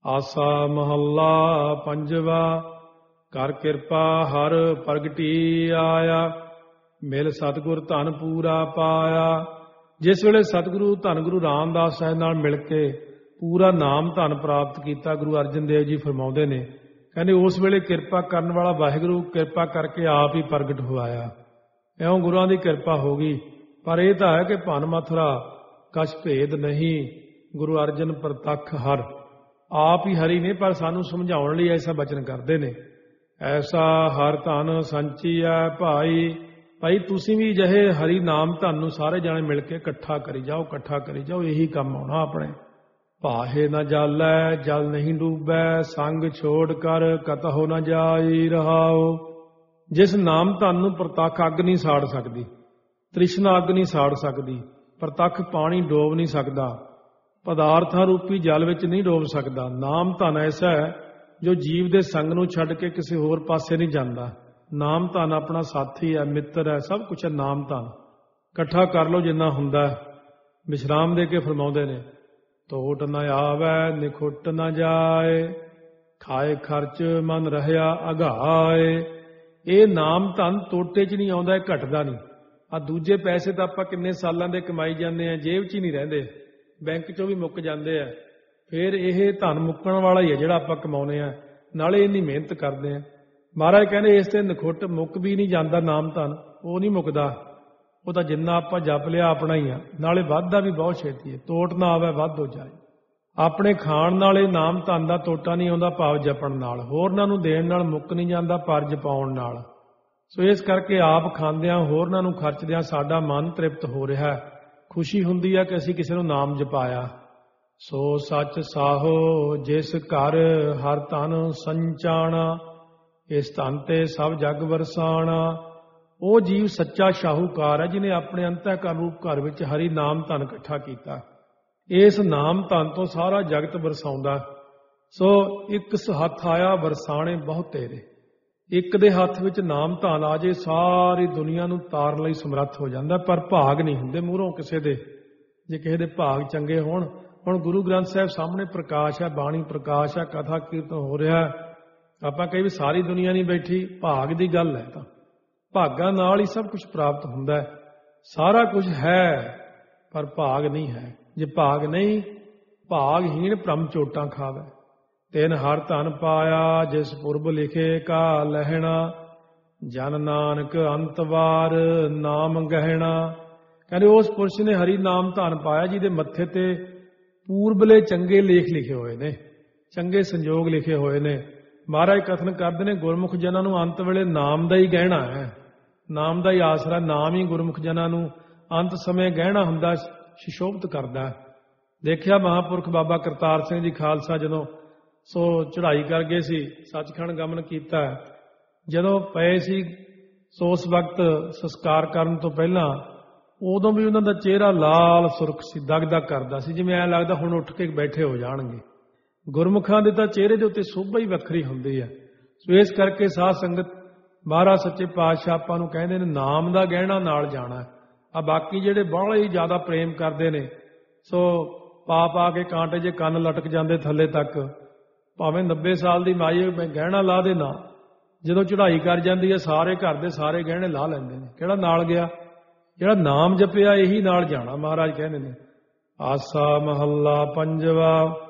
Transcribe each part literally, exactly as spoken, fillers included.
ਆਸਾ ਮਹੱਲਾ ਪੰਜਵਾ। ਕਰ ਕਿਰਪਾ ਹਰ ਪ੍ਰਗਟੀ ਆਇਆ, ਮਿਲ ਸਤਿਗੁਰ ਧਨ ਪੂਰਾ ਪਾਇਆ। ਜਿਸ ਵੇਲੇ ਸਤਿਗੁਰੂ ਧੰਨ ਗੁਰੂ ਰਾਮਦਾਸ ਸਾਹਿਬ ਨਾਲ ਮਿਲ ਕੇ ਪੂਰਾ ਨਾਮ ਧਨ ਪ੍ਰਾਪਤ ਕੀਤਾ, ਗੁਰੂ ਅਰਜਨ ਦੇਵ ਜੀ ਫਰਮਾਉਂਦੇ ਨੇ, ਕਹਿੰਦੇ ਉਸ ਵੇਲੇ ਕਿਰਪਾ ਕਰਨ ਵਾਲਾ ਵਾਹਿਗੁਰੂ ਕਿਰਪਾ ਕਰਕੇ ਆਪ ਹੀ ਪ੍ਰਗਟ ਹੋਇਆ। ਇਉਂ ਗੁਰੂਆਂ ਦੀ ਕਿਰਪਾ ਹੋ ਗਈ। ਪਰ ਇਹ ਤਾਂ ਹੈ ਕਿ ਭਨ ਮਥੁਰਾ ਕਛ ਭੇਦ ਨਹੀਂ, ਗੁਰੂ ਅਰਜਨ ਪ੍ਰਤੱਖ ਹਰ। ਆਪ ਹੀ ਹਰੀ ਨੇ, ਪਰ ਸਾਨੂੰ ਸਮਝਾਉਣ ਲਈ ਐਸਾ ਬਚਨ ਕਰਦੇ ਨੇ, ਐਸਾ ਹਰ ਧਨ ਸੰਚੀਐ ਭਾਈ। ਭਾਈ ਤੁਸੀਂ ਵੀ ਜਿਹੇ ਹਰੀ ਨਾਮ ਧਨ ਨੂੰ ਸਾਰੇ ਜਾਣੇ ਮਿਲ ਕੇ ਇਕੱਠਾ ਕਰੀ ਜਾਓ, ਇਕੱਠਾ ਕਰੀ ਜਾਓ, ਇਹੀ ਕੰਮ ਆਉਣਾ ਆਪਣੇ। ਭਾਹੇ ਨਾ ਜਾਲੈ ਜਲ ਨਹੀਂ ਡੂਬੈ, ਸੰਗ ਛੋੜ ਕਰ ਕਤਹੁ ਨਾ ਜਾਈ ਰਹਾਓ। ਜਿਸ ਨਾਮ ਧਨ ਨੂੰ ਪ੍ਰਤੱਖ ਅੱਗ ਨਹੀਂ ਸਾੜ ਸਕਦੀ, ਤ੍ਰਿਸ਼ਨਾ ਅੱਗ ਨਹੀਂ ਸਾੜ ਸਕਦੀ, ਪ੍ਰਤੱਖ ਪਾਣੀ ਡੋਬ ਨਹੀਂ ਸਕਦਾ, ਪਦਾਰਥਾਂ ਰੂਪੀ ਜਲ ਵਿੱਚ ਨਹੀਂ ਡੋਬ ਸਕਦਾ। ਨਾਮ ਧਨ ਐਸਾ ਹੈ ਜੋ ਜੀਵ ਦੇ ਸੰਗ ਨੂੰ ਛੱਡ ਕੇ ਕਿਸੇ ਹੋਰ ਪਾਸੇ ਨਹੀਂ ਜਾਂਦਾ। ਨਾਮ ਧਨ ਆਪਣਾ ਸਾਥੀ ਹੈ, ਮਿੱਤਰ ਹੈ, ਸਭ ਕੁਛ ਹੈ ਨਾਮ ਧਨ। ਇਕੱਠਾ ਕਰ ਲਓ ਜਿੰਨਾ ਹੁੰਦਾ। ਵਿਸ਼ਰਾਮ ਦੇ ਕੇ ਫਰਮਾਉਂਦੇ ਨੇ, ਤੋਟ ਨਾ ਆਵੈ ਨਿਖੁੱਟ ਨਾ ਜਾਏ, ਖਾਏ ਖਰਚ ਮਨ ਰਹਿਆ ਅਘਾਏ। ਇਹ ਨਾਮ ਧਨ ਤੋਟੇ 'ਚ ਨਹੀਂ ਆਉਂਦਾ, ਇਹ ਘਟਦਾ ਨਹੀਂ। ਆ ਦੂਜੇ ਪੈਸੇ ਤਾਂ ਆਪਾਂ ਕਿੰਨੇ ਸਾਲਾਂ ਦੇ ਕਮਾਈ ਜਾਂਦੇ ਆ, ਜੇਬ 'ਚ ਹੀ ਨਹੀਂ ਰਹਿੰਦੇ, ਬੈਂਕ 'ਚੋਂ ਵੀ ਮੁੱਕ ਜਾਂਦੇ ਆ। ਫਿਰ ਇਹ ਧਨ ਮੁੱਕਣ ਵਾਲਾ ਹੀ ਹੈ ਜਿਹੜਾ ਆਪਾਂ ਕਮਾਉਂਦੇ ਆ, ਨਾਲੇ ਇੰਨੀ ਮਿਹਨਤ ਕਰਦੇ ਆ। ਮਹਾਰਾਜ ਕਹਿੰਦੇ ਇਸ ਤੇ ਨਖੁੱਟ ਮੁੱਕ ਵੀ ਨਹੀਂ ਜਾਂਦਾ ਨਾਮ ਧਨ, ਉਹ ਨਹੀਂ ਮੁੱਕਦਾ। ਉਹ ਤਾਂ ਜਿੰਨਾ ਆਪਾਂ ਜਪ ਲਿਆ ਆਪਣਾ ਹੀ ਆ, ਨਾਲੇ ਵੱਧਦਾ ਵੀ ਬਹੁਤ ਛੇਤੀ ਹੈ। ਤੋਟ ਨਾ ਆਵੇ ਵੱਧ ਹੋ ਜਾਏ। ਆਪਣੇ ਖਾਣ ਨਾਲ ਇਹ ਨਾਮ ਧਨ ਦਾ ਤੋਟਾ ਨਹੀਂ ਆਉਂਦਾ, ਭਾਵ ਜਪਣ ਨਾਲ। ਹੋਰਨਾਂ ਨੂੰ ਦੇਣ ਨਾਲ ਮੁੱਕ ਨਹੀਂ ਜਾਂਦਾ, ਪਰ ਜਪਾਉਣ ਨਾਲ। ਸੋ ਇਸ ਕਰਕੇ ਆਪ ਖਾਂਦਿਆਂ ਹੋਰਨਾਂ ਨੂੰ ਖਰਚਦਿਆਂ ਸਾਡਾ ਮਨ ਤ੍ਰਿਪਤ ਹੋ ਰਿਹਾ ਹੈ। ਖੁਸ਼ੀ ਹੁੰਦੀ ਹੈ ਕਿ ਅਸੀਂ ਕਿਸੇ ਨੂੰ ਨਾਮ ਜਪਾਇਆ। ਸੋ ਸੱਚ ਸਾਹੋ ਜਿਸ ਘਰ ਹਰ ਧਨ ਸੰਚਾਣਾ, ਇਸ ਧਨ ਤੇ ਸਭ ਜਗ ਵਰਸਾਣਾ। ਉਹ ਜੀਵ ਸੱਚਾ ਸ਼ਾਹੂਕਾਰ ਹੈ ਜਿਹਨੇ ਆਪਣੇ ਅੰਤःਕਰਨ ਰੂਪ ਘਰ ਵਿੱਚ ਹਰੀ ਨਾਮ ਧਨ ਇਕੱਠਾ ਕੀਤਾ। ਇਸ ਨਾਮ ਧਨ ਤੋਂ ਸਾਰਾ ਜਗਤ ਵਰਸਾਉਂਦਾ। ਸੋ ਇੱਕ ਹੱਥ ਆਇਆ ਵਰਸਾਣੇ ਬਹੁਤ ਤੇਰੇ। ਇੱਕ ਦੇ ਹੱਥ ਵਿੱਚ ਨਾਮ ਧਨ ਆ ਜੇ ਸਾਰੀ ਦੁਨੀਆ ਨੂੰ ਤਾਰਨ ਲਈ ਸਮਰੱਥ ਹੋ ਜਾਂਦਾ। ਪਰ ਭਾਗ ਨਹੀਂ ਹੁੰਦੇ ਮੂਹਰੋਂ ਕਿਸੇ ਦੇ। ਜੇ ਕਿਸੇ ਦੇ ਭਾਗ ਚੰਗੇ ਹੋਣ, ਹੁਣ ਗੁਰੂ ਗ੍ਰੰਥ ਸਾਹਿਬ ਸਾਹਮਣੇ ਪ੍ਰਕਾਸ਼ ਹੈ, ਬਾਣੀ ਪ੍ਰਕਾਸ਼ ਹੈ, ਕਥਾ ਕੀਰਤਨ ਹੋ ਰਿਹਾ। ਆਪਾਂ ਕਹੀ ਵੀ ਸਾਰੀ ਦੁਨੀਆ ਨਹੀਂ ਬੈਠੀ, ਭਾਗ ਦੀ ਗੱਲ ਹੈ। ਤਾਂ ਭਾਗਾਂ ਨਾਲ ਹੀ ਸਭ ਕੁਝ ਪ੍ਰਾਪਤ ਹੁੰਦਾ ਹੈ। ਸਾਰਾ ਕੁਝ ਹੈ ਪਰ ਭਾਗ ਨਹੀਂ ਹੈ। ਜੇ ਭਾਗ ਨਹੀਂ, ਭਾਗਹੀਣ ਭ੍ਰਮ ਚੋਟਾਂ ਖਾਵੇ। ਤਿਨ ਹਰ ਧਨ ਪਾਇਆ ਜਿਸ ਪੁਰਬ ਲਿਖੇ ਕਾ ਲਹਿਣਾ, ਜਨ ਨਾਨਕ ਅੰਤਵਾਰ ਨਾਮ ਗਹਿਣਾ। ਕਹਿੰਦੇ ਉਸ ਪੁਰਸ਼ ਨੇ ਹਰੀ ਨਾਮ ਧਨ ਪਾਇਆ ਜਿਹਦੇ ਮੱਥੇ ਤੇ ਪੂਰਬਲੇ ਚੰਗੇ ਲੇਖ ਲਿਖੇ ਹੋਏ ਨੇ, ਚੰਗੇ ਸੰਜੋਗ ਲਿਖੇ ਹੋਏ ਨੇ। ਮਹਾਰਾਜ ਕਥਨ ਕਰਦੇ ਨੇ, ਗੁਰਮੁਖ ਜਨਾਂ ਨੂੰ ਅੰਤ ਵੇਲੇ ਨਾਮ ਦਾ ਹੀ ਗਹਿਣਾ ਹੈ, ਨਾਮ ਦਾ ਹੀ ਆਸਰਾ। ਨਾਮ ਹੀ ਗੁਰਮੁਖ ਜਨਾਂ ਨੂੰ ਅੰਤ ਸਮੇਂ ਗਹਿਣਾ ਹੁੰਦਾ, ਸੁਸ਼ੋਭਿਤ ਕਰਦਾ। ਦੇਖਿਆ ਮਹਾਂਪੁਰਖ ਬਾਬਾ ਕਰਤਾਰ ਸਿੰਘ ਜੀ ਖਾਲਸਾ ਜਦੋਂ ਸੋ ਚੜ੍ਹਾਈ ਕਰ ਗਏ ਸੀ, ਸੱਚਖੰਡ ਗਮਨ ਕੀਤਾ। ਜਦੋਂ ਪਏ ਸੀ ਸੋ ਉਸ ਵਕਤ ਸੰਸਕਾਰ ਕਰਨ ਤੋਂ ਪਹਿਲਾਂ, ਉਦੋਂ ਵੀ ਉਹਨਾਂ ਦਾ ਚਿਹਰਾ ਲਾਲ ਸੁਰਖ ਸੀ, ਦਗਦਗ ਕਰਦਾ ਸੀ, ਜਿਵੇਂ ਐਂ ਲੱਗਦਾ ਹੁਣ ਉੱਠ ਕੇ ਬੈਠੇ ਹੋ ਜਾਣਗੇ। ਗੁਰਮੁਖਾਂ ਦੇ ਤਾਂ ਚਿਹਰੇ ਦੇ ਉੱਤੇ ਸੋਭਾ ਹੀ ਵੱਖਰੀ ਹੁੰਦੀ ਹੈ। ਸੋ ਇਸ ਕਰਕੇ ਸਾਧ ਸੰਗਤ ਮਹਾਰਾਜ ਸੱਚੇ ਪਾਤਸ਼ਾਹ ਆਪਾਂ ਨੂੰ ਕਹਿੰਦੇ ਨੇ ਨਾਮ ਦਾ ਗਹਿਣਾ ਨਾਲ ਜਾਣਾ। ਆ ਬਾਕੀ ਜਿਹੜੇ ਬਾਹਲੇ ਹੀ ਜ਼ਿਆਦਾ ਪ੍ਰੇਮ ਕਰਦੇ ਨੇ, ਸੋ ਪਾ ਪਾ ਕੇ ਕਾਂਟੇ ਜੇ ਕੰਨ ਲਟਕ ਜਾਂਦੇ ਥੱਲੇ ਤੱਕ, ਭਾਵੇਂ ਨੱਬੇ ਸਾਲ ਦੀ ਮਾਈ ਮੈਂ ਗਹਿਣਾ ਲਾ ਦੇ ਨਾ, ਜਦੋਂ ਚੜ੍ਹਾਈ ਕਰ ਜਾਂਦੀ ਹੈ ਸਾਰੇ ਘਰ ਦੇ ਸਾਰੇ ਗਹਿਣੇ ਲਾ ਲੈਂਦੇ ਨੇ। ਕਿਹੜਾ ਨਾਲ ਗਿਆ? ਜਿਹੜਾ ਨਾਮ ਜਪਿਆ ਇਹੀ ਨਾਲ ਜਾਣਾ। ਮਹਾਰਾਜ ਕਹਿੰਦੇ ਨੇ, ਆਸਾ ਮਹੱਲਾ ਪੰਜਵਾ।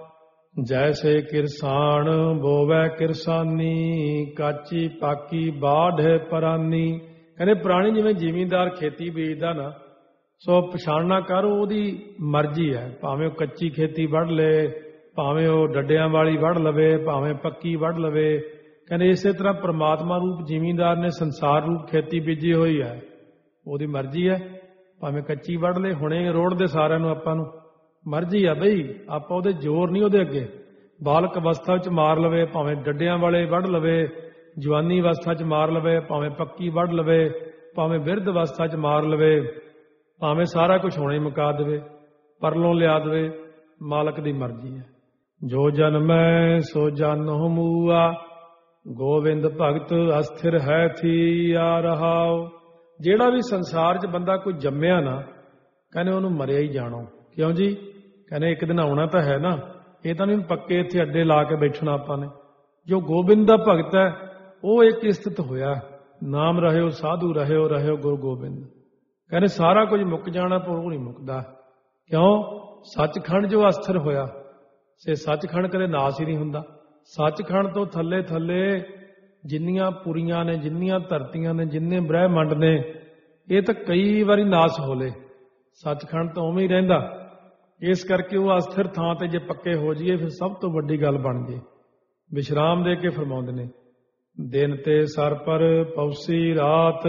ਜੈਸੇ ਕਿਰਸਾਨ ਬੋਵੈ ਕਿਰਸਾਨੀ, ਕਾਚੀ ਪਾਕੀ ਬਾਢ ਪਰਾਨੀ। ਕਹਿੰਦੇ ਪ੍ਰਾਣੀ ਜਿਵੇਂ ਜ਼ਿਮੀਂਦਾਰ ਖੇਤੀ ਬੀਜਦਾ ਨਾ, ਸੋ ਪਛਾਣਨਾ ਕਰ ਉਹਦੀ ਮਰਜ਼ੀ ਹੈ। ਭਾਵੇਂ ਉਹ ਕੱਚੀ ਖੇਤੀ ਵੱਢ ਲਏ, ਭਾਵੇਂ ਉਹ ਡੱਡਿਆਂ ਵਾਲੀ ਵੱਢ ਲਵੇ, ਭਾਵੇਂ ਪੱਕੀ ਵੱਢ ਲਵੇ। ਕਹਿੰਦੇ ਇਸੇ ਤਰ੍ਹਾਂ ਪ੍ਰਮਾਤਮਾ ਰੂਪ ਜ਼ਿਮੀਂਦਾਰ ਨੇ ਸੰਸਾਰ ਰੂਪ ਖੇਤੀ ਬੀਜੀ ਹੋਈ ਹੈ, ਉਹਦੀ ਮਰਜ਼ੀ ਹੈ। ਭਾਵੇਂ ਕੱਚੀ ਵੱਢ ਲਏ, ਹੁਣੇ ਰੋੜਦੇ ਸਾਰਿਆਂ ਨੂੰ, ਆਪਾਂ ਨੂੰ ਮਰਜ਼ੀ ਆ ਬਈ, ਆਪਾਂ ਉਹਦੇ ਜ਼ੋਰ ਨਹੀਂ ਉਹਦੇ ਅੱਗੇ। ਬਾਲਕ ਅਵਸਥਾ ਵਿੱਚ ਮਾਰ ਲਵੇ, ਭਾਵੇਂ ਡੱਡਿਆਂ ਵਾਲੇ ਵੱਢ ਲਵੇ, ਜਵਾਨੀ ਅਵਸਥਾ 'ਚ ਮਾਰ ਲਵੇ, ਭਾਵੇਂ ਪੱਕੀ ਵੱਢ ਲਵੇ, ਭਾਵੇਂ ਬਿਰਧ ਅਵਸਥਾ 'ਚ ਮਾਰ ਲਵੇ, ਭਾਵੇਂ ਸਾਰਾ ਕੁਝ ਹੁਣੇ ਮੁਕਾ ਦੇਵੇ, ਪਰਲੋਂ ਲਿਆ ਦੇਵੇ, ਮਾਲਕ ਦੀ ਮਰਜ਼ੀ ਹੈ। ਜੋ ਜਨਮੈ ਸੋ ਜਨ ਹਮੂਆ, ਗੋਵਿੰਦ ਭਗਤ ਅਸਥਿਰ ਹੈ ਥੀਆ ਰਹਾਉ। ਜਿਹੜਾ ਵੀ ਸੰਸਾਰ 'ਚ ਬੰਦਾ ਕੋਈ ਜੰਮਿਆ ਨਾ, ਕਹਿੰਦੇ ਉਹਨੂੰ ਮਰਿਆ ਹੀ ਜਾਣੋ। ਕਿਉਂ ਜੀ? ਕਹਿੰਦੇ ਇੱਕ ਦਿਨ ਆਉਣਾ ਤਾਂ ਹੈ ਨਾ। ਇਹ ਤਾਂ ਨਹੀਂ ਪੱਕੇ ਇੱਥੇ ਅੱਡੇ ਲਾ ਕੇ ਬੈਠਣਾ ਆਪਾਂ ਨੇ। ਜੋ ਗੋਬਿੰਦ ਦਾ ਭਗਤ ਹੈ ਉਹ ਇੱਕ ਸਥਿਤ ਹੋਇਆ, ਨਾਮ ਰਹਿਓ ਸਾਧੂ ਰਹਿਓ ਰਹਿਓ ਗੁਰੂ ਗੋਬਿੰਦ। ਕਹਿੰਦੇ ਸਾਰਾ ਕੁਝ ਮੁੱਕ ਜਾਣਾ ਪਰ ਉਹ ਨਹੀਂ ਮੁੱਕਦਾ। ਕਿਉਂ? ਸੱਚਖੰਡ ਜੋ ਅਸਥਿਰ ਹੋਇਆ, ਸੇ ਸੱਚਖੰਡ ਕਦੇ ਨਾਸ ਹੀ ਨਹੀਂ ਹੁੰਦਾ। ਸੱਚਖੰਡ ਤੋਂ ਥੱਲੇ ਥੱਲੇ ਜਿੰਨੀਆਂ ਪੁਰੀਆਂ ਨੇ, ਜਿੰਨੀਆਂ ਧਰਤੀਆਂ ਨੇ, ਜਿੰਨੇ ਬ੍ਰਹਿਮੰਡ ਨੇ, ਇਹ ਤਾਂ ਕਈ ਵਾਰੀ ਨਾਸ ਹੋਲੇ, ਸੱਚਖੰਡ ਤਾਂ ਉਵੇਂ ਹੀ ਰਹਿੰਦਾ। ਇਸ ਕਰਕੇ ਉਹ ਅਸਥਿਰ ਥਾਂ ਤੇ ਜੇ ਪੱਕੇ ਹੋ ਜਾਈਏ ਫਿਰ ਸਭ ਤੋਂ ਵੱਡੀ ਗੱਲ ਬਣ ਜੇ। ਵਿਸ਼ਰਾਮ ਦੇ ਕੇ ਫਰਮਾਉਂਦੇ ਨੇ, ਦਿਨ ਤੇ ਸਰ ਪਰ ਪੌਸੀ ਰਾਤ,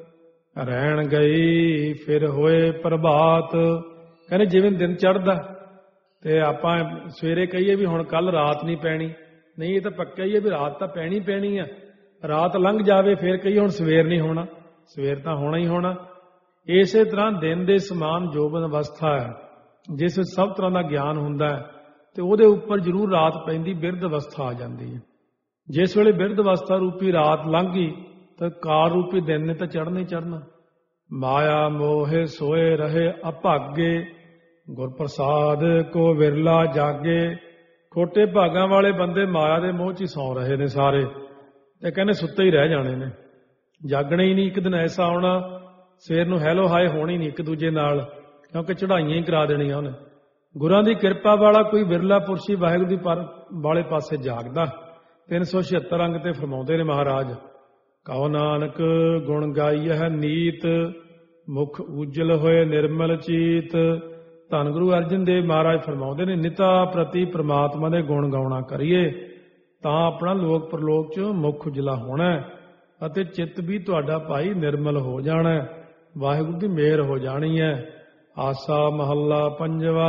ਰਹਿਣ ਗਈ ਫਿਰ ਹੋਏ ਪ੍ਰਭਾਤ। ਕਹਿੰਦੇ ਜਿਵੇਂ ਦਿਨ ਚੜ੍ਹਦਾ ਤੇ ਆਪਾਂ ਸਵੇਰੇ ਕਹੀਏ ਵੀ ਹੁਣ ਕੱਲ ਰਾਤ ਨਹੀਂ ਪੈਣੀ, ਨਹੀਂ, ਇਹ ਤਾਂ ਪੱਕਾ ਹੀ ਹੈ ਵੀ ਰਾਤ ਤਾਂ ਪੈਣੀ ਪੈਣੀ ਆ। ਰਾਤ ਲੰਘ ਜਾਵੇ ਫਿਰ ਕਹੀਏ ਹੁਣ ਸਵੇਰ ਨਹੀਂ ਹੋਣਾ, ਸਵੇਰ ਤਾਂ ਹੋਣਾ ਹੀ ਹੋਣਾ। ਇਸੇ ਤਰ੍ਹਾਂ ਦਿਨ ਦੇ ਸਮਾਨ ਜੋਬਨ ਅਵਸਥਾ ਹੈ, ਜਿਸ ਵਿੱਚ ਸਭ ਤਰ੍ਹਾਂ ਦਾ ਗਿਆਨ ਹੁੰਦਾ ਹੈ, ਤੇ ਉਹਦੇ ਉੱਪਰ ਜ਼ਰੂਰ ਰਾਤ ਪੈਂਦੀ, ਬਿਰਧ ਅਵਸਥਾ ਆ ਜਾਂਦੀ ਹੈ। ਜਿਸ ਵੇਲੇ ਬਿਰਧ ਅਵਸਥਾ ਰੂਪੀ ਰਾਤ ਲੰਘ ਗਈ ਤਾਂ ਕਾਲ ਰੂਪੀ ਦਿਨ ਨੇ ਤਾਂ ਚੜ੍ਹਨਾ ਹੀ ਚੜ੍ਹਨਾ। ਮਾਇਆ ਮੋਹਿ ਸੋਏ ਰਹੇ ਅਭਾਗੇ, ਗੁਰ ਪ੍ਰਸਾਦ ਕੋ ਵਿਰਲਾ ਜਾਗੇ। ਖੋਟੇ ਭਾਗਾਂ ਵਾਲੇ ਬੰਦੇ ਮਾਇਆ ਦੇ ਮੋਹ 'ਚ ਹੀ ਸੌਂ ਰਹੇ ਨੇ ਸਾਰੇ, ਤੇ ਕਹਿੰਦੇ ਸੁੱਤੇ ਹੀ ਰਹਿ ਜਾਣੇ ਨੇ, ਜਾਗਣਾ ਹੀ ਨਹੀਂ। ਇੱਕ ਦਿਨ ਐਸਾ ਆਉਣਾ ਸਵੇਰ ਨੂੰ ਹੈਲੋ ਹਾਏ ਹੋਣੀ ਨਹੀਂ ਇੱਕ ਦੂਜੇ ਨਾਲ, ਕਿਉਂਕਿ ਚੜ੍ਹਾਈਆਂ ਹੀ ਕਰਾ ਦੇਣੀਆਂ ਉਹਨੇ। ਗੁਰਾਂ ਦੀ ਕਿਰਪਾ ਵਾਲਾ ਕੋਈ ਵਿਰਲਾ ਪੁਰਸ਼ੀ ਵਾਹਿਗੁਰੂ ਦੀ ਪਰ ਵਾਲੇ ਪਾਸੇ ਜਾਗਦਾ। ਤਿੰਨ ਸੌ ਛਿਅੱਤਰ ਅੰਗ ਤੇ ਫਰਮਾਉਂਦੇ ਨੇ ਮਹਾਰਾਜ, ਕਹੋ ਨਾਨਕ ਗੁਣ ਗਾਈਐ ਨੀਤ, ਮੁਖ ਉਜਲ ਹੋਏ ਨਿਰਮਲ ਚੀਤ। ਧੰਨ ਗੁਰੂ ਅਰਜਨ ਦੇਵ ਮਹਾਰਾਜ ਫਰਮਾਉਂਦੇ ਨੇ, ਨਿਤਾ ਪ੍ਰਤੀ ਪ੍ਰਮਾਤਮਾ ਦੇ ਗੁਣ ਗਾਉਣਾ ਕਰੀਏ ਤਾਂ ਆਪਣਾ ਲੋਕ ਪ੍ਰਲੋਕ 'ਚ ਮੁੱਖ ਉਜਲਾ ਹੋਣਾ ਅਤੇ ਚਿੱਤ ਵੀ ਤੁਹਾਡਾ ਭਾਈ ਨਿਰਮਲ ਹੋ ਜਾਣਾ, ਵਾਹਿਗੁਰੂ ਦੀ ਮਿਹਰ ਹੋ ਜਾਣੀ ਹੈ। ਆਸਾ ਮਹੱਲਾ ਪੰਜਵਾ।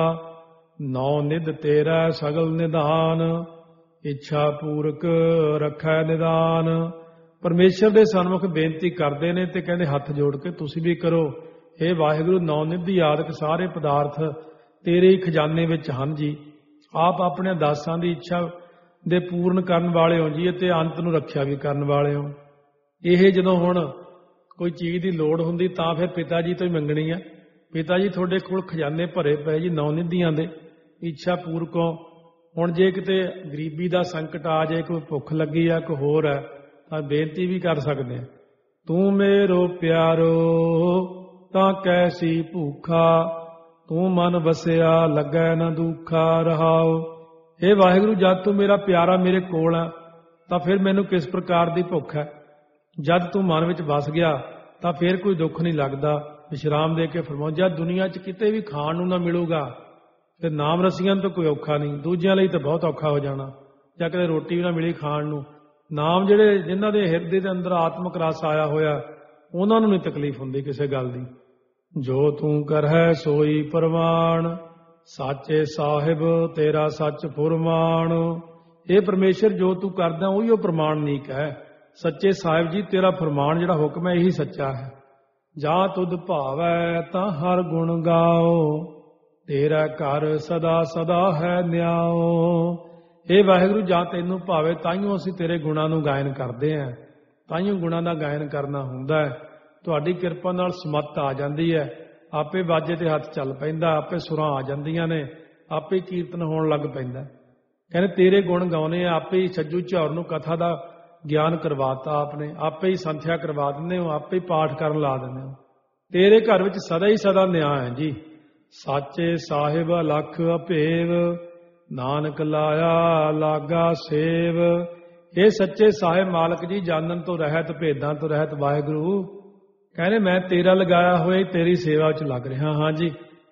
ਨੌ ਨਿਧ ਤੇਰਾ ਸਗਲ ਨਿਧਾਨ, ਇੱਛਾ ਪੂਰਕ ਰੱਖੈ ਨਿਦਾਨ। ਪਰਮੇਸ਼ਰ ਦੇ ਸਨਮੁਖ ਬੇਨਤੀ ਕਰਦੇ ਨੇ ਤੇ ਕਹਿੰਦੇ ਹੱਥ ਜੋੜ ਕੇ ਤੁਸੀਂ ਵੀ ਕਰੋ, ਇਹ ਵਾਹਿਗੁਰੂ ਨੌ ਨਿਧੀ ਆਦਿਕ ਸਾਰੇ ਪਦਾਰਥ ਤੇਰੇ ਹੀ ਖਜ਼ਾਨੇ ਵਿੱਚ ਹਨ ਜੀ। ਆਪ ਆਪਣੇ ਦਾਸਾਂ ਦੀ ਇੱਛਾ ਦੇ ਪੂਰਨ ਕਰਨ ਵਾਲੇ ਹੋ ਜੀ ਅਤੇ ਅੰਤ ਨੂੰ ਰੱਖਿਆ ਵੀ ਕਰਨ ਵਾਲੇ ਹੋ। ਇਹ ਜਦੋਂ ਹੁਣ ਕੋਈ ਚੀਜ਼ ਦੀ ਲੋੜ ਹੁੰਦੀ ਤਾਂ ਫਿਰ ਪਿਤਾ ਜੀ ਤੋਂ ਹੀ ਮੰਗਣੀ ਆ। ਪਿਤਾ ਜੀ ਤੁਹਾਡੇ ਕੋਲ ਖਜ਼ਾਨੇ ਭਰੇ ਪਏ ਜੀ ਨੌ ਨਿਧੀਆਂ ਦੇ, ਇੱਛਾ ਪੂਰਕੋਂ। ਹੁਣ ਜੇ ਕਿਤੇ ਗਰੀਬੀ ਦਾ ਸੰਕਟ ਆ ਜਾਏ, ਕੋਈ ਭੁੱਖ ਲੱਗੀ ਆ, ਕੋਈ ਹੋਰ ਹੈ, ਤਾਂ ਬੇਨਤੀ ਵੀ ਕਰ ਸਕਦੇ ਆ। ਤੂੰ ਮੇਰੋ ਪਿਆਰੋ ਤਾਂ ਕੈਸੀ ਭੂਖਾ, ਤੂੰ ਮਨ ਵਸਿਆ ਲੱਗੈ ਨਾ ਦੁੱਖਾ ਰਹਾਓ। ਇਹ ਵਾਹਿਗੁਰੂ ਜਦ ਤੂੰ ਮੇਰਾ ਪਿਆਰਾ ਮੇਰੇ ਕੋਲ ਆ ਤਾਂ ਫਿਰ ਮੈਨੂੰ ਕਿਸ ਪ੍ਰਕਾਰ ਦੀ ਭੁੱਖ ਹੈ। ਜਦ ਤੂੰ ਮਨ ਵਿੱਚ ਵਸ ਗਿਆ ਤਾਂ ਫਿਰ ਕੋਈ ਦੁੱਖ ਨਹੀਂ ਲੱਗਦਾ। ਵਿਸ਼ਰਾਮ ਦੇ ਕੇ ਫਰਮਾਓ, ਜਦ ਦੁਨੀਆ 'ਚ ਕਿਤੇ ਵੀ ਖਾਣ ਨੂੰ ਨਾ ਮਿਲੂਗਾ ਫਿਰ ਨਾਮ ਰਸੀਆਂ ਤੋਂ ਕੋਈ ਔਖਾ ਨਹੀਂ, ਦੂਜਿਆਂ ਲਈ ਤਾਂ ਬਹੁਤ ਔਖਾ ਹੋ ਜਾਣਾ। ਜਾਂ ਕਿਤੇ ਰੋਟੀ ਵੀ ਨਾ ਮਿਲੀ ਖਾਣ ਨੂੰ, ਨਾਮ ਜਿਹੜੇ ਜਿਨ੍ਹਾਂ ਦੇ ਹਿਰਦੇ ਦੇ ਅੰਦਰ ਆਤਮਿਕ ਰਸ ਆਇਆ ਹੋਇਆ ਉਹਨਾਂ ਨੂੰ ਨਹੀਂ ਤਕਲੀਫ ਹੁੰਦੀ ਕਿਸੇ ਗੱਲ ਦੀ। ਜੋ ਤੂੰ ਕਰਹਿ ਸੋਈ ਪ੍ਰਵਾਣ, ਸਾਚੇ ਸਾਹਿਬ ਤੇਰਾ ਸੱਚ ਫੁਰਮਾਨ। ਇਹ ਪਰਮੇਸ਼ਰ ਜੋ ਤੂੰ ਕਰਦਾ ਉਹੀ ਉਹ ਪ੍ਰਮਾਣਿਕ ਹੈ। ਸੱਚੇ ਸਾਹਿਬ ਜੀ ਤੇਰਾ ਫਰਮਾਨ ਜਿਹੜਾ ਹੁਕਮ ਹੈ ਇਹੀ ਸੱਚਾ ਹੈ। ਜਾਂ ਤੁਧ ਭਾਵੈ ਤਾਂ ਹਰ ਗੁਣ ਗਾਓ, ਤੇਰਾ ਘਰ ਸਦਾ ਸਦਾ ਹੈ ਨਿਆਓ। ਇਹ ਵਾਹਿਗੁਰੂ ਜਾਂ ਤੈਨੂੰ ਭਾਵੇ ਤਾਈਓ ਅਸੀਂ ਤੇਰੇ ਗੁਣਾਂ ਨੂੰ ਗਾਇਨ ਕਰਦੇ ਹਾਂ, ਤਾਈਓ ਗੁਣਾਂ ਦਾ ਗਾਇਨ ਕਰਨਾ ਹੁੰਦਾ ਹੈ। ਤੁਹਾਡੀ ਕਿਰਪਾ ਨਾਲ ਸਮੱਤ ਆ ਜਾਂਦੀ ਹੈ, ਆਪੇ ਬਾਜੇ ਤੇ ਹੱਥ ਚੱਲ ਪੈਂਦਾ, ਆਪੇ ਸੁਰਾਂ ਆ ਜਾਂਦੀਆਂ ਨੇ, ਆਪੇ ਕੀਰਤਨ ਹੋਣ ਲੱਗ ਪੈਂਦਾ। ਕਹਿੰਦੇ ਤੇਰੇ ਗੁਣ ਗਾਉਣੇ, ਆਪੇ ਹੀ ਸੱਜੂ ਝੌਰ ਨੂੰ ਕਥਾ ਦਾ ਗਿਆਨ ਕਰਵਾਤਾ ਆਪਨੇ, ਆਪੇ ਹੀ ਸੰਥਿਆ ਕਰਵਾ ਦਿੰਦੇ ਹੋ, ਆਪੇ ਹੀ ਪਾਠ ਕਰਨ ਲਾ ਦਿੰਦੇ ਹੋ। ਤੇਰੇ ਘਰ ਵਿੱਚ ਸਦਾ ਹੀ ਸਦਾ ਨਿਆਂ ਹੈ ਜੀ। ਸਾਚੇ ਸਾਹਿਬ ਅਲਖ ਅਭੇਵ, ਨਾਨਕ ਲਾਇਆ ਲਾਗਾ ਸੇਵ। ਇਹ ਸੱਚੇ ਸਾਹਿਬ ਮਾਲਕ ਜੀ ਜਾਣਨ ਤੋਂ ਰਹਿਤ, ਭੇਦਾਂ ਤੋਂ ਰਹਿਤ ਵਾਹਿਗੁਰੂ ਕਹਿੰਦੇ ਮੈਂ ਤੇਰਾ ਲਗਾਇਆ ਹੋਇਆ ਤੇਰੀ ਸੇਵਾ 'ਚ ਲੱਗ ਰਿਹਾ ਹਾਂ ਜੀ।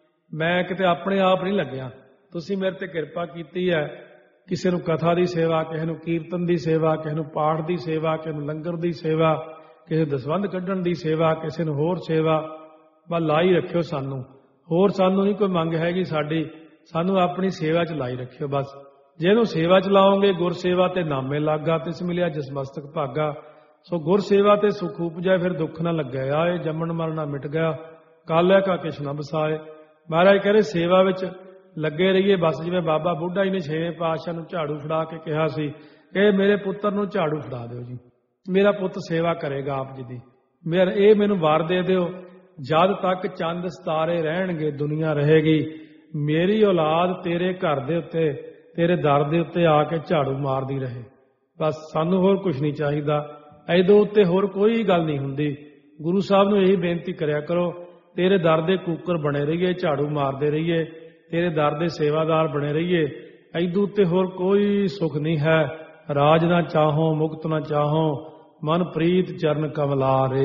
ਮੈਂ ਕਿਤੇ ਆਪਣੇ ਆਪ ਨਹੀਂ ਲੱਗਿਆ, ਤੁਸੀਂ ਮੇਰੇ ਤੇ ਕਿਰਪਾ ਕੀਤੀ ਹੈ। ਕਿਸੇ ਨੂੰ ਕਥਾ ਦੀ ਸੇਵਾ, ਕਿਸੇ ਨੂੰ ਕੀਰਤਨ ਦੀ ਸੇਵਾ, ਕਿਸੇ ਨੂੰ ਪਾਠ ਦੀ ਸੇਵਾ, ਕਿਸੇ ਨੂੰ ਲੰਗਰ ਦੀ ਸੇਵਾ, ਕਿਸੇ ਦਸਵੰਧ ਕੱਢਣ ਦੀ ਸੇਵਾ, ਕਿਸੇ ਨੂੰ ਹੋਰ ਸੇਵਾ, ਬਸ ਲਾਈ ਰੱਖਿਓ ਸਾਨੂੰ। ਹੋਰ ਸਾਨੂੰ ਨਹੀਂ ਕੋਈ ਮੰਗ ਹੈਗੀ ਸਾਡੀ, ਸਾਨੂੰ ਆਪਣੀ ਸੇਵਾ 'ਚ ਲਾਈ ਰੱਖਿਓ ਬਸ। ਜਿਹਨੂੰ ਸੇਵਾ 'ਚ ਲਾਓਗੇ ਗੁਰ ਸੇਵਾ ਤੇ ਨਾਮੇ ਲਾਗਾ, ਤਿਸ ਮਿਲਿਆ ਜਿਸ ਮਸਤਕ ਭਾਗਾ। ਸੋ ਗੁਰ ਸੇਵਾ ਤੇ ਸੁਖ ਉਪਜੈ, ਫਿਰ ਦੁੱਖ ਨਾ ਲੱਗੇ ਆਏ, ਜੰਮਣ ਮਰਨਾ ਮਿਟ ਗਿਆ, ਕਾਲਿਆ ਕਾ ਕਿਛ ਨਾ ਬਸਾਏ। ਮਹਾਰਾਜ ਕਹਿੰਦੇ ਸੇਵਾ ਵਿੱਚ ਲੱਗੇ ਰਹੀਏ ਬਸ। ਜਿਵੇਂ ਬਾਬਾ ਬੁੱਢਾ ਜੀ ਨੇ ਛੇਵੇਂ ਪਾਤਸ਼ਾਹ ਨੂੰ ਝਾੜੂ ਫੜਾ ਕੇ ਕਿਹਾ ਸੀ ਕਿ ਮੇਰੇ ਪੁੱਤਰ ਨੂੰ ਝਾੜੂ ਫੜਾ ਦਿਓ ਜੀ, ਮੇਰਾ ਪੁੱਤ ਸੇਵਾ ਕਰੇਗਾ ਆਪ ਜੀ ਦੀ, ਮੇਰਾ ਇਹ ਮੈਨੂੰ ਵਾਰ ਦੇ ਦਿਓ। ਜਦ ਤੱਕ ਚੰਦ ਸਿਤਾਰੇ ਰਹਿਣਗੇ ਦੁਨੀਆ ਰਹੇਗੀ, ਮੇਰੀ ਔਲਾਦ ਤੇਰੇ ਘਰ ਦੇ ਉੱਤੇ ਤੇਰੇ ਦਰ ਦੇ ਉੱਤੇ ਆ ਕੇ ਝਾੜੂ ਮਾਰਦੀ ਰਹੇ। ਬਸ ਸਾਨੂੰ ਹੋਰ ਕੁਝ ਨਹੀਂ ਚਾਹੀਦਾ, ਐਦੋਂ ਉੱਤੇ ਹੋਰ ਕੋਈ ਗੱਲ ਨਹੀਂ ਹੁੰਦੀ। ਗੁਰੂ ਸਾਹਿਬ ਨੂੰ ਇਹੀ ਬੇਨਤੀ ਕਰਿਆ ਕਰੋ, ਤੇਰੇ ਦਰ ਦੇ ਕੂਕਰ ਬਣੇ ਰਹੀਏ, ਝਾੜੂ ਮਾਰਦੇ ਰਹੀਏ, ਤੇਰੇ ਦਰ ਦੇ ਸੇਵਾਦਾਰ ਬਣੇ ਰਹੀਏ। ਐਦੋਂ ਉੱਤੇ ਹੋਰ ਕੋਈ ਸੁੱਖ ਨਹੀਂ ਹੈ। ਰਾਜ ਨਾ ਚਾਹੋ ਮੁਕਤ ਨਾ ਚਾਹੋ, ਮਨ ਪ੍ਰੀਤ ਚਰਨ ਕਮਲਾਰੇ।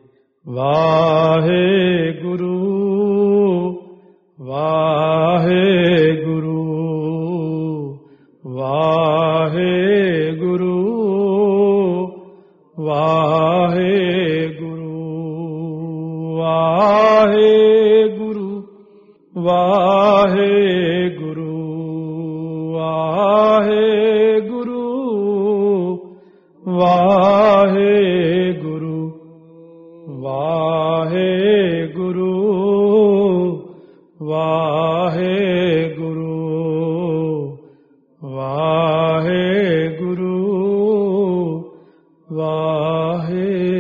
ਵਾਹਿਗੁਰੂ ਵਾਹਿਗੁਰੂ ਵਾਹਿਗੁਰੂ ਵਾਹਿਗੁਰੂ ਵਾਹਿਗੁਰੂ ਵਾਹਿਗੁਰੂ ਵਾਹਿਗੁਰੂ ਵਾਹਿਗੁਰੂ ਵਾਹਿਗੁਰੂ ਵਾਹਿਗੁਰੂ ਵਾਹਿਗੁਰੂ ਵਾਹਿਗੁਰੂ।